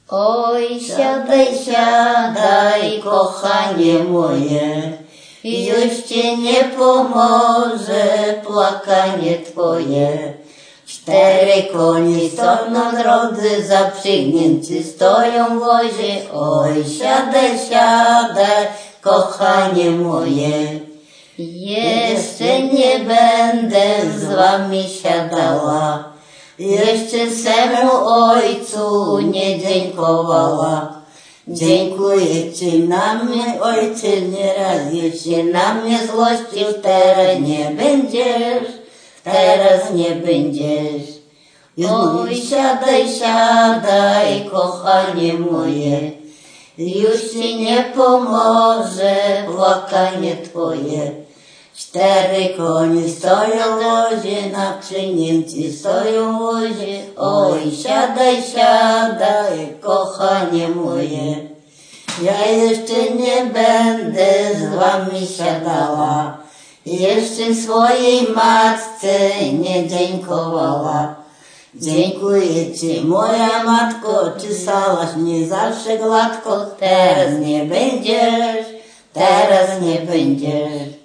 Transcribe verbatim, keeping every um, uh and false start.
Oj, siadaj, siadaj, kochanie moje, już ci nie pomoże płakanie twoje. Cztery konie są na drodze, zaprzygnięci stoją w wozie. Oj, siadaj, siadaj, kochanie moje. Jeszcze nie będę z wami siadała, jeszcze swemu ojcu nie dziękowała. Dziękuję ci na mnie, ojcze, nieraz już się na mnie złościł, teraz nie będziesz, teraz nie będziesz. Oj, siadaj, siadaj, kochanie moje, już ci nie pomoże płakanie twoje. Cztery konie stoją w wozie, naprzygnięci stoją w wozie. Oj, siadaj, siadaj, kochanie moje. Ja jeszcze nie będę z wami siadała, jeszcze swojej matce nie dziękowała. Dziękuję ci, moja matko, czesałaś mnie zawsze gładko. Teraz nie będziesz, teraz nie będziesz.